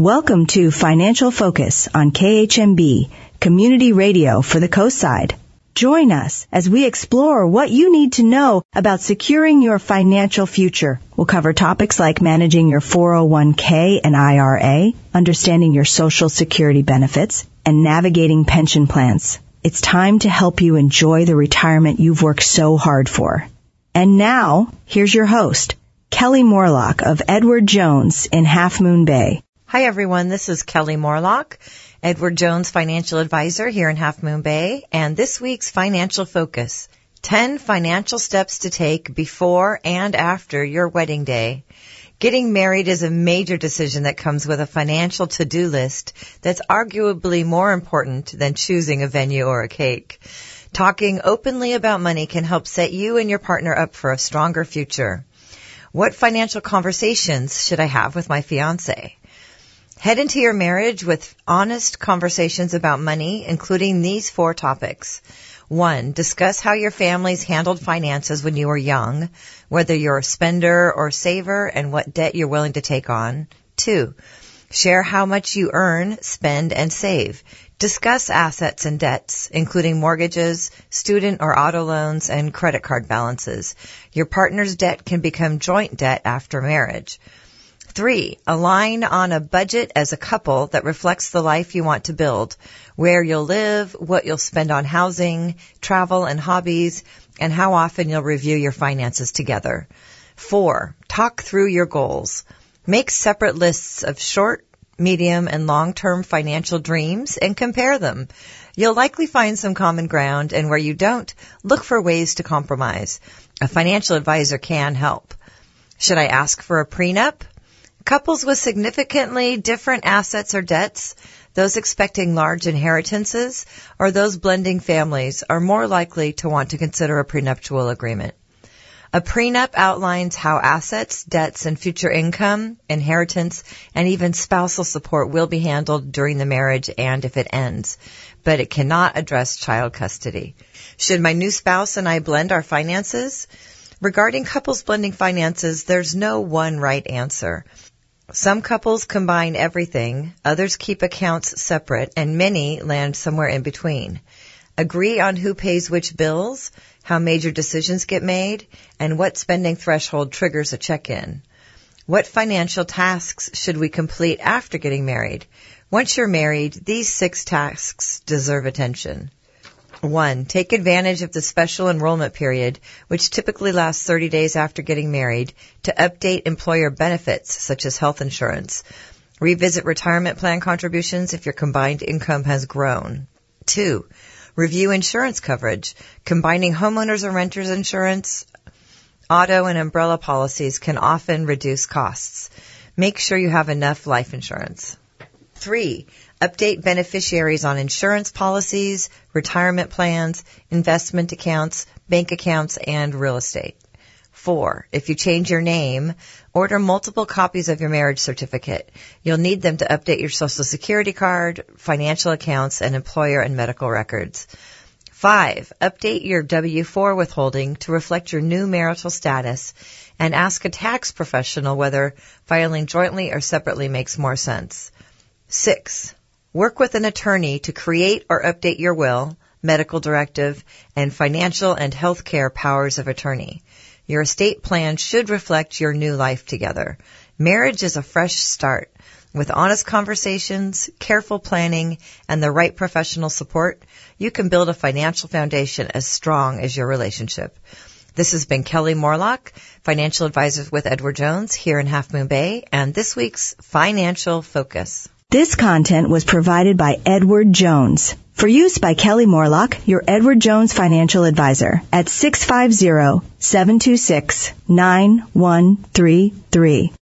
Welcome to Financial Focus on KHMB, community radio for the Coast Side. Join us as we explore what you need to know about securing your financial future. We'll cover topics like managing your 401k and IRA, understanding your Social Security benefits, and navigating pension plans. It's time to help you enjoy the retirement you've worked so hard for. And now, here's your host, Kelly Morlock of Edward Jones in Half Moon Bay. Hi, everyone. This is Kelly Morlock, Edward Jones Financial Advisor here in Half Moon Bay, and this week's Financial Focus, 10 financial steps to take before and after your wedding day. Getting married is a major decision that comes with a financial to-do list that's arguably more important than choosing a venue or a cake. Talking openly about money can help set you and your partner up for a stronger future. What financial conversations should I have with my fiancé? Head into your marriage with honest conversations about money, including these 4 topics. 1, discuss how your families handled finances when you were young, whether you're a spender or saver, and what debt you're willing to take on. 2, share how much you earn, spend, and save. Discuss assets and debts, including mortgages, student or auto loans, and credit card balances. Your partner's debt can become joint debt after marriage. 3, align on a budget as a couple that reflects the life you want to build, where you'll live, what you'll spend on housing, travel and hobbies, and how often you'll review your finances together. 4, talk through your goals. Make separate lists of short, medium, and long-term financial dreams and compare them. You'll likely find some common ground, and where you don't, look for ways to compromise. A financial advisor can help. Should I ask for a prenup? Couples with significantly different assets or debts, those expecting large inheritances, or those blending families are more likely to want to consider a prenuptial agreement. A prenup outlines how assets, debts, and future income, inheritance, and even spousal support will be handled during the marriage and if it ends, but it cannot address child custody. Should my new spouse and I blend our finances? Regarding couples blending finances, there's no one right answer. Some couples combine everything, others keep accounts separate, and many land somewhere in between. Agree on who pays which bills, how major decisions get made, and what spending threshold triggers a check-in. What financial tasks should we complete after getting married? Once you're married, these 6 tasks deserve attention. 1, take advantage of the special enrollment period, which typically lasts 30 days after getting married, to update employer benefits such as health insurance. Revisit retirement plan contributions if your combined income has grown. 2, review insurance coverage. Combining homeowners and renters insurance, auto and umbrella policies can often reduce costs. Make sure you have enough life insurance. 3, update beneficiaries on insurance policies, retirement plans, investment accounts, bank accounts, and real estate. 4, if you change your name, order multiple copies of your marriage certificate. You'll need them to update your Social Security card, financial accounts, and employer and medical records. 5, update your W-4 withholding to reflect your new marital status and ask a tax professional whether filing jointly or separately makes more sense. 6, work with an attorney to create or update your will, medical directive, and financial and health care powers of attorney. Your estate plan should reflect your new life together. Marriage is a fresh start. With honest conversations, careful planning, and the right professional support, you can build a financial foundation as strong as your relationship. This has been Kelly Morlock, Financial Advisor with Edward Jones here in Half Moon Bay, and this week's Financial Focus. This content was provided by Edward Jones. For use by Kelly Morlock, your Edward Jones Financial Advisor, at 650-726-9133.